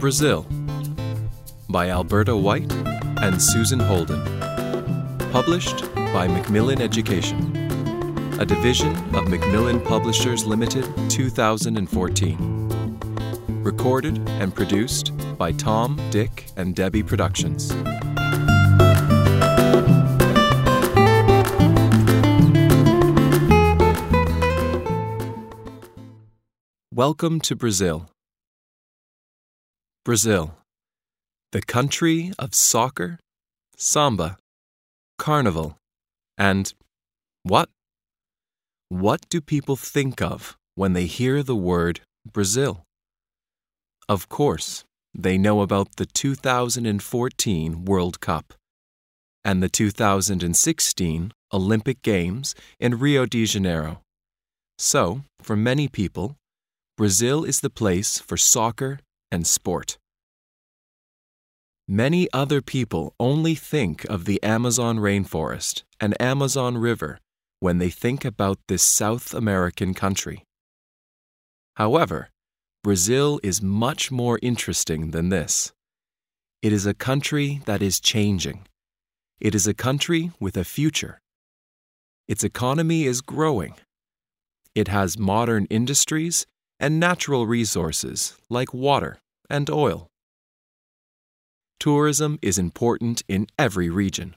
Brazil by Alberta White and Susan Holden. Published by Macmillan Education, a division of Macmillan Publishers Limited, 2014. Recorded and produced by Tom, Dick, and Debbie Productions. Welcome to Brazil. Brazil, the country of soccer, samba, carnival, and what? What do people think of when they hear the word Brazil? Of course, they know about the 2014 World Cup and the 2016 Olympic Games in Rio de Janeiro. So, for many people, Brazil is the place for soccer and sport. Many other people only think of the Amazon rainforest and Amazon River when they think about this South American country. However, Brazil is much more interesting than this. It is a country that is changing. It is a country with a future. Its economy is growing. It has modern industries and natural resources like water and oil. Tourism is important in every region.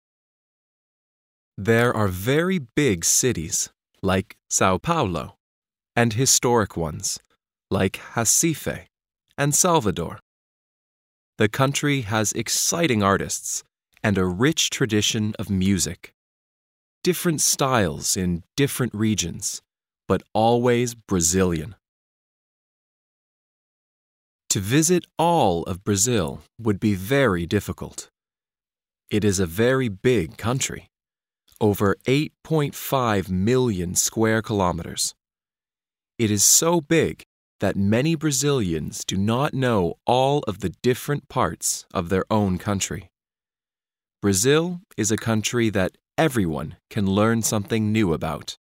There are very big cities like São Paulo and historic ones like Recife and Salvador. The country has exciting artists and a rich tradition of music. Different styles in different regions, but always Brazilian. To visit all of Brazil would be very difficult. It is a very big country, over 8.5 million square kilometers. It is so big that many Brazilians do not know all of the different parts of their own country. Brazil is a country that everyone can learn something new about.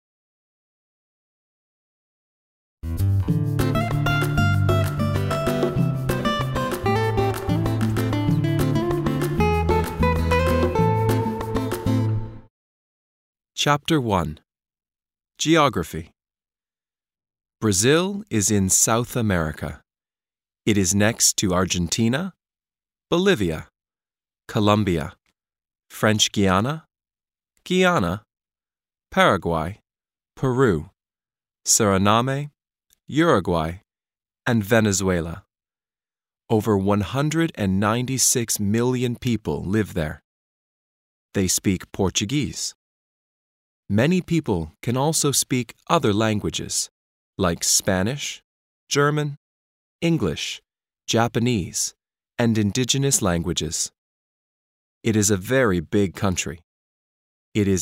Chapter 1. Geography. Brazil is in South America. It is next to Argentina, Bolivia, Colombia, French Guiana, Guyana, Paraguay, Peru, Suriname, Uruguay, and Venezuela. Over 196 million people live there. They speak Portuguese. Many people can also speak other languages, like Spanish, German, English, Japanese, and indigenous languages. It is a very big country. It is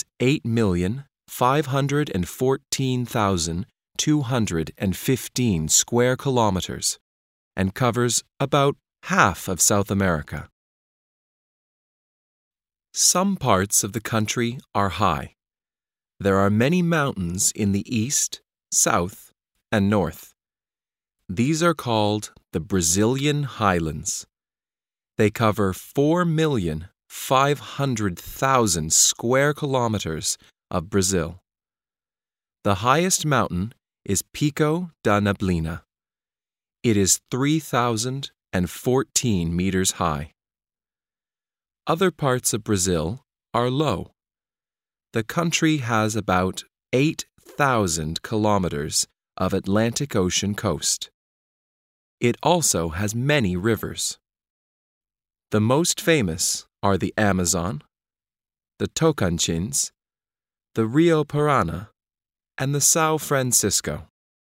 8,514,215 square kilometers and covers about half of South America. Some parts of the country are high. There are many mountains in the east, south, and north. These are called the Brazilian Highlands. They cover 4,500,000 square kilometers of Brazil. The highest mountain is Pico da Neblina. It is 3,014 meters high. Other parts of Brazil are low. The country has about 8,000 kilometers of Atlantic Ocean coast. It also has many rivers. The most famous are the Amazon, the Tocantins, the Rio Parana, and the São Francisco.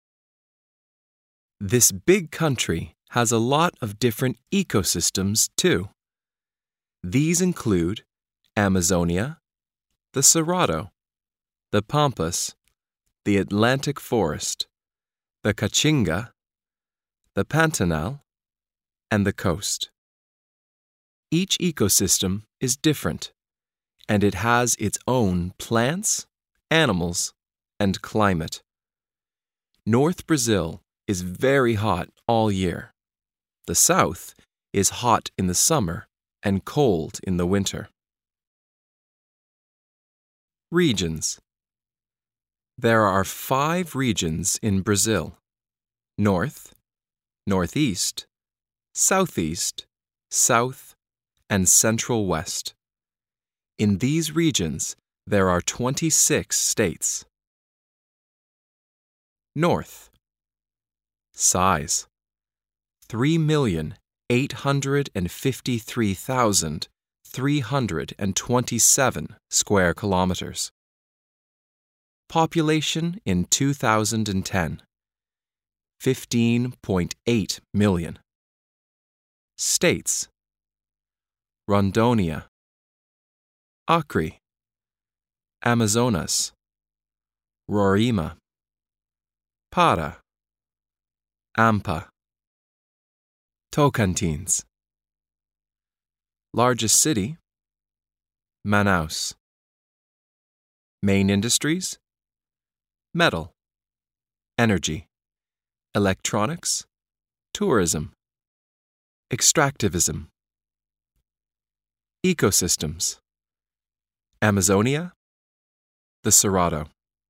This big country has a lot of different ecosystems too. These include Amazonia, the Cerrado, the Pampas, the Atlantic Forest, the Caatinga, the Pantanal, and the coast. Each ecosystem is different, and it has its own plants, animals, and climate. North Brazil is very hot all year. The South is hot in the summer and cold in the winter. Regions. There are 5 regions in Brazil: North, Northeast, Southeast, South, and Central West. In these regions, there are 26 states. North. Size: 3,853,327 square kilometers. Population in 2010: 15.8 million. States: Rondônia, Acre, Amazonas, Roraima, Pará, Amapá, Tocantins. Largest city: Manaus. Main industries: metal, energy, electronics, tourism, extractivism. Ecosystems: Amazonia, the Cerrado.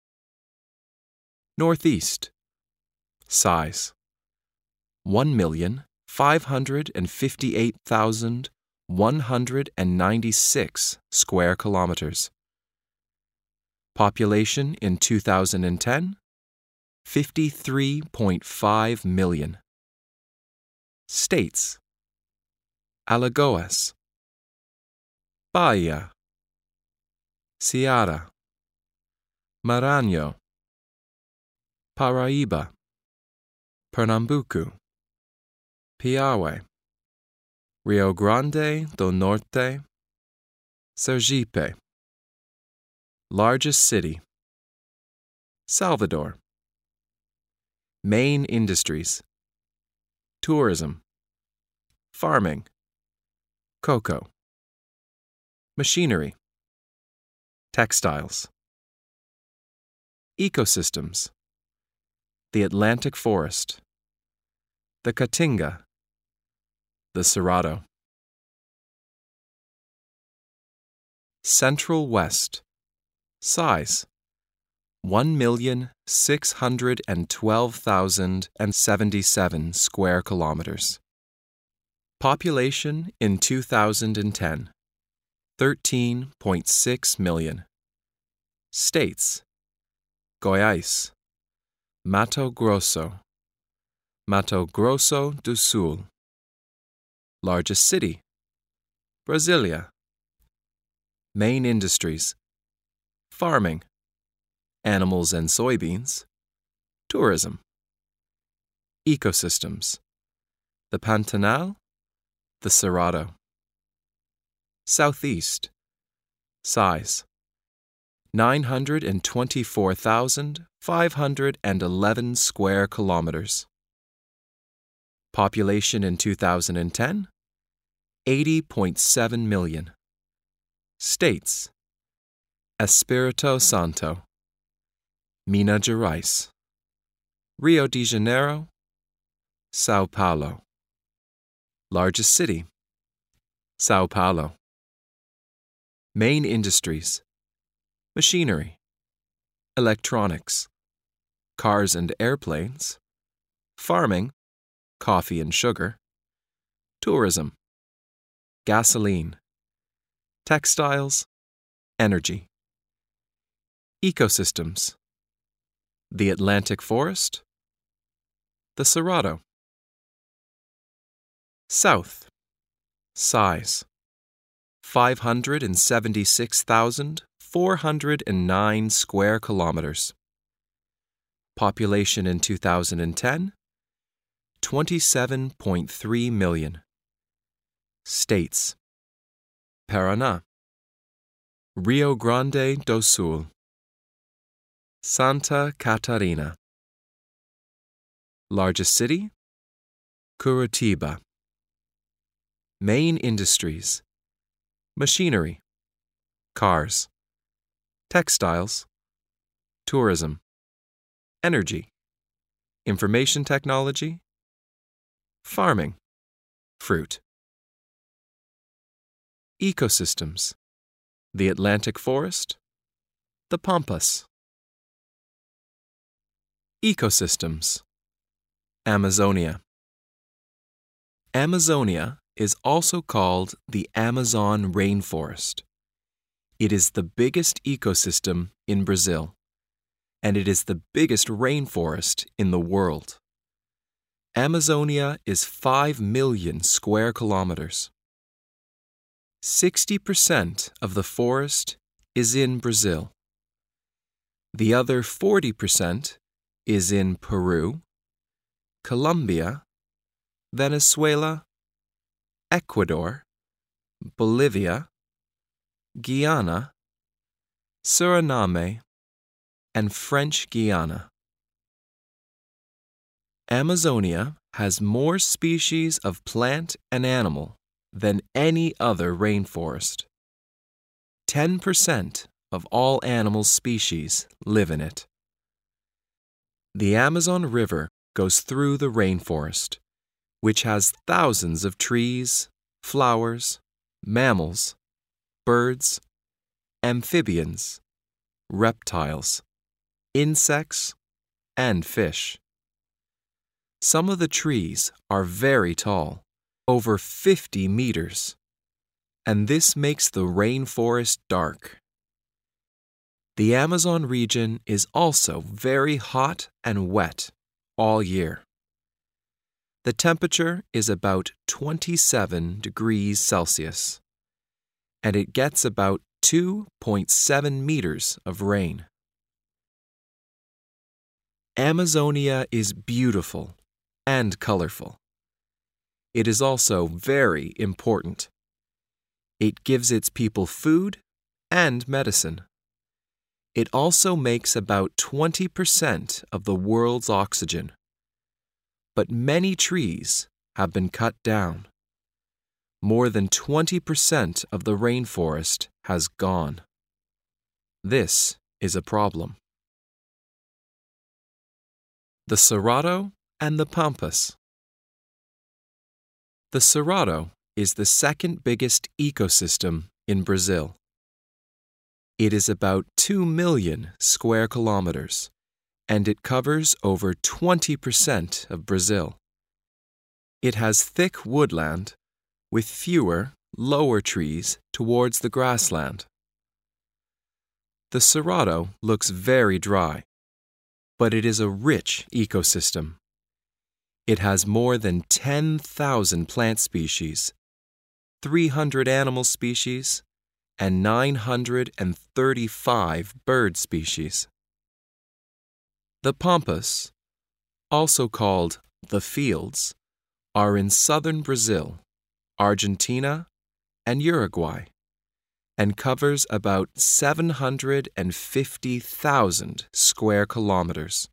Northeast. Size: 1,558,196 square kilometers. Population in 2010: 53.5 million. States: Alagoas, Bahia, Ceará, Maranhão, Paraíba, Pernambuco, Piauí, Rio Grande do Norte, Sergipe. Largest city: Salvador. Main industries: tourism, farming, cocoa. Machinery, textiles. Ecosystems: the Atlantic Forest, the Caatinga, the Cerrado. Central West. Size: 1,612,077 square kilometers. Population in 2010: 13.6 million. States: Goiás, Mato Grosso, Mato Grosso do Sul. Largest city: Brasília. Main industries: farming, animals and soybeans, tourism. Ecosystems: the Pantanal, the Cerrado. Southeast. Size: 924,511 square kilometers. Population in 2010: 80.7 million. States: Espírito Santo, Minas Gerais, Rio de Janeiro, São Paulo. Largest city: São Paulo. Main industries: machinery, electronics, cars and airplanes, farming, coffee and sugar, tourism, gasoline, textiles, energy. Ecosystems: the Atlantic Forest, the Cerrado. South. Size: 576,409 square kilometers. Population in 2010: 27.3 million. States: Paraná, Rio Grande do Sul, Santa Catarina. Largest city: Curitiba. Main industries: machinery, cars, textiles, tourism, energy, information technology, farming. fruit. Ecosystems: the Atlantic forest, the pampas. Ecosystems: Amazonia. Amazonia is also called the Amazon rainforest. It is the biggest ecosystem in Brazil, and it is the biggest rainforest in the world. Amazonia is 5 million square kilometers. 60% of the forest is in Brazil. The other 40% is in Peru, Colombia, Venezuela, Ecuador, Bolivia, Guyana, Suriname, and French Guiana. Amazonia has more species of plant and animal than any other rainforest. 10% of all animal species live in it. The Amazon River goes through the rainforest, which has thousands of trees, flowers, mammals, birds, amphibians, reptiles, insects, and fish. Some of the trees are very tall, over 50 meters, and this makes the rainforest dark. The Amazon region is also very hot and wet all year. The temperature is about 27 degrees Celsius, and it gets about 2.7 meters of rain. Amazonia is beautiful and colorful. It is also very important. It gives its people food and medicine. It also makes about 20% of the world's oxygen. But many trees have been cut down. More than 20% of the rainforest has gone. This is a problem. The Cerrado and the Pampas. The Cerrado is the second biggest ecosystem in Brazil. It is about 2 million square kilometers, and it covers over 20% of Brazil. It has thick woodland with fewer, lower trees towards the grassland. The Cerrado looks very dry, but it is a rich ecosystem. It has more than 10,000 plant species, 300 animal species, and 935 bird species. The Pampas, also called the fields, are in southern Brazil, Argentina, and Uruguay, and covers about 750,000 square kilometers.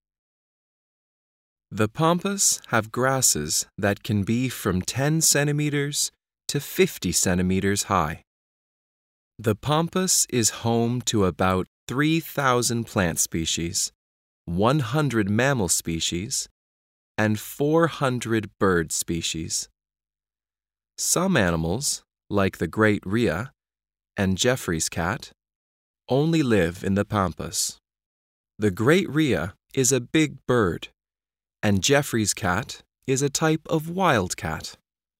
The Pampas have grasses that can be from 10 centimeters to 50 centimeters high. The Pampas is home to about 3,000 plant species, 100 mammal species, and 400 bird species. Some animals, like the great rhea and Jeffrey's cat, only live in the Pampas. The great rhea is a big bird, and Jeffrey's cat is a type of wildcat.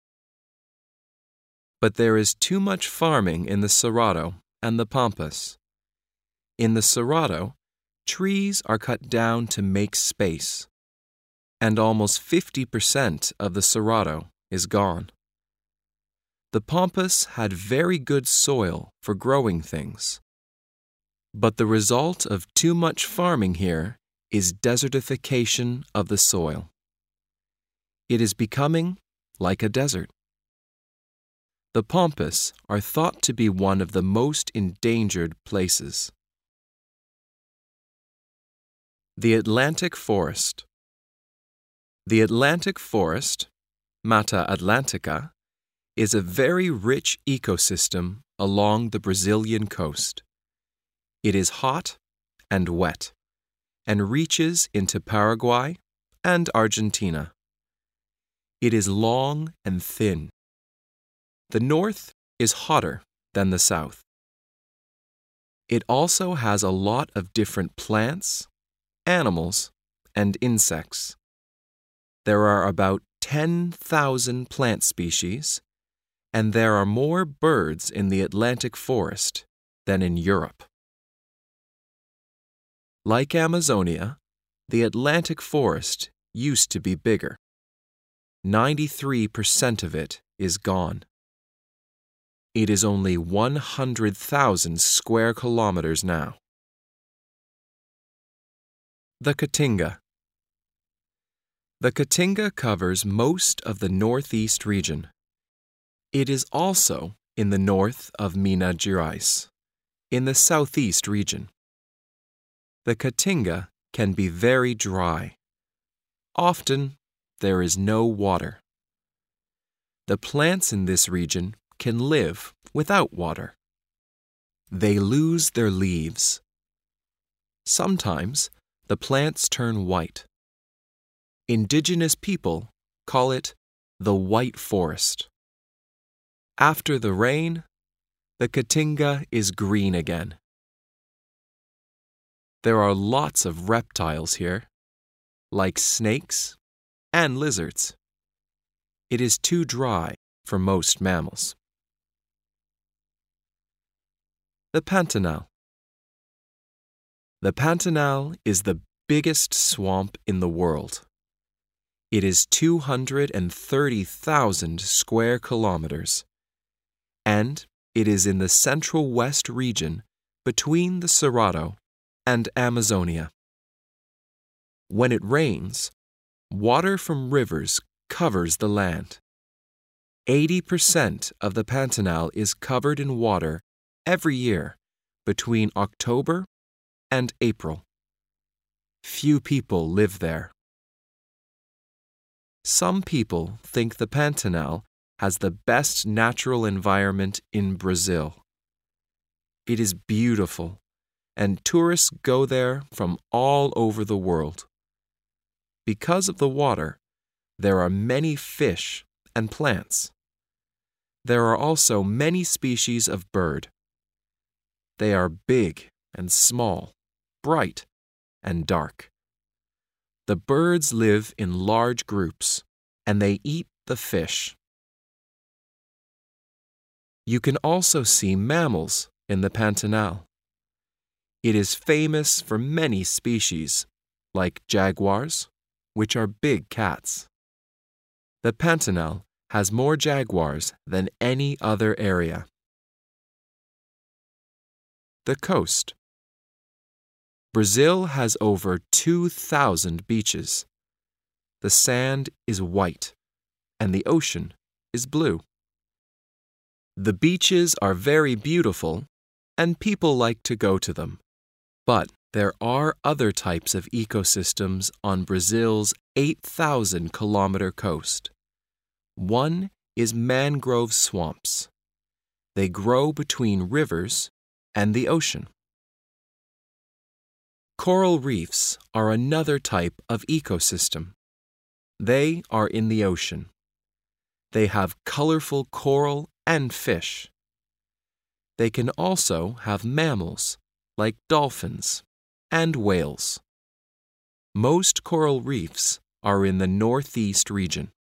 But there is too much farming in the Cerrado and the Pampas. In the Cerrado, trees are cut down to make space, and almost 50% of the Cerrado is gone. The Pampas had very good soil for growing things, but the result of too much farming here is desertification of the soil. It is becoming like a desert. The Pampas are thought to be one of the most endangered places. The Atlantic Forest. The Atlantic Forest, Mata Atlântica, is a very rich ecosystem along the Brazilian coast. It is hot and wet, and reaches into Paraguay and Argentina. It is long and thin. The north is hotter than the south. It also has a lot of different plants, animals, and insects. There are about 10,000 plant species, and there are more birds in the Atlantic forest than in Europe. Like Amazonia, the Atlantic forest used to be bigger. 93% of it is gone. It is only 100,000 square kilometers now. The Caatinga. The Caatinga covers most of the northeast region. It is also in the north of Minas Gerais, in the southeast region. The Caatinga can be very dry. Often, there is no water. The plants in this region can live without water. They lose their leaves. Sometimes, the plants turn white. Indigenous people call it the white forest. After the rain, the Caatinga is green again. There are lots of reptiles here, like snakes and lizards. It is too dry for most mammals. The Pantanal. The Pantanal is the biggest swamp in the world. It is 230,000 square kilometers, and it is in the central west region between the Cerrado and Amazonia. When it rains, water from rivers covers the land. 80% of the Pantanal is covered in water every year between October and April. Few people live there. Some people think the Pantanal has the best natural environment in Brazil. It is beautiful, and tourists go there from all over the world. Because of the water, there are many fish and plants. There are also many species of bird. They are big and small, bright and dark. The birds live in large groups, and they eat the fish. You can also see mammals in the Pantanal. It is famous for many species, like jaguars, which are big cats. The Pantanal has more jaguars than any other area. The coast. Brazil has over 2,000 beaches. The sand is white, and the ocean is blue. The beaches are very beautiful, and people like to go to them. But there are other types of ecosystems on Brazil's 8,000-kilometer coast. One is mangrove swamps. They grow between rivers and the ocean. Coral reefs are another type of ecosystem. They are in the ocean. They have colorful coral and fish. They can also have mammals, like dolphins and whales. Most coral reefs are in the northeast region.